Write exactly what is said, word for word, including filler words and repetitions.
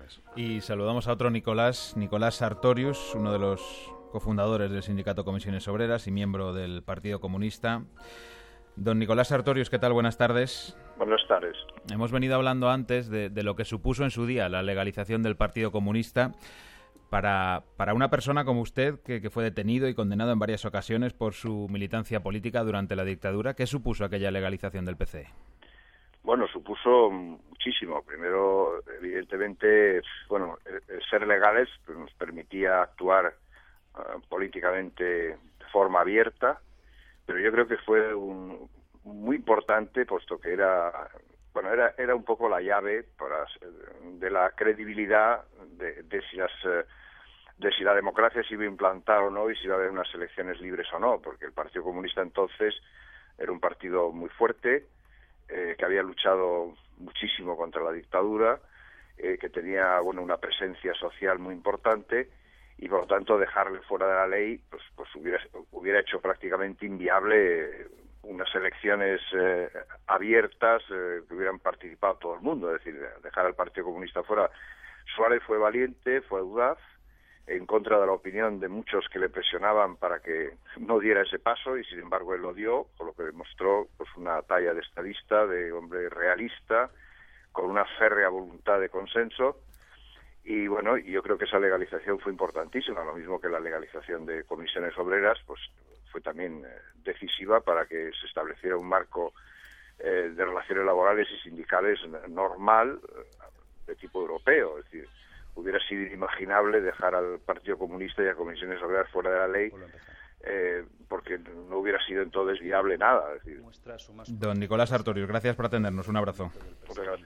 Y saludamos a otro Nicolás, Nicolás Sartorius, uno de los cofundadores del Sindicato Comisiones Obreras y miembro del Partido Comunista. Don Nicolás Sartorius, ¿qué tal? Buenas tardes. Buenas tardes. Hemos venido hablando antes de, de lo que supuso en su día la legalización del Partido Comunista para, para una persona como usted, que, que fue detenido y condenado en varias ocasiones por su militancia política durante la dictadura. ¿Qué supuso aquella legalización del P C? Bueno, supuso muchísimo. Primero, evidentemente, bueno, el ser legales pues, nos permitía actuar uh, políticamente de forma abierta, pero yo creo que fue un, muy importante, puesto que era, bueno, era, era un poco la llave para, de la credibilidad de, de si las, de si la democracia se iba a implantar o no y si iba a haber unas elecciones libres o no, porque el Partido Comunista entonces era un partido muy fuerte, eh, que había luchado muchísimo contra la dictadura, eh, que tenía, bueno, una presencia social muy importante, y por lo tanto dejarle fuera de la ley pues, pues hubiera, hubiera hecho prácticamente inviable unas elecciones eh, abiertas eh, que hubieran participado todo el mundo. Es decir, dejar al Partido Comunista fuera. Suárez fue valiente, fue audaz, en contra de la opinión de muchos que le presionaban para que no diera ese paso, y sin embargo él lo dio, con lo que demostró pues una talla de estadista, de hombre realista, con una férrea voluntad de consenso. Y bueno, yo creo que esa legalización fue importantísima, lo mismo que la legalización de comisiones obreras, pues fue también eh, decisiva para que se estableciera un marco eh, de relaciones laborales y sindicales normal, de tipo europeo. Es decir, hubiera sido inimaginable dejar al Partido Comunista y a comisiones obreras fuera de la ley, eh, porque no hubiera sido entonces viable nada. Es decir. Don Nicolás Sartorius, gracias por atendernos. Un abrazo. Muchas gracias.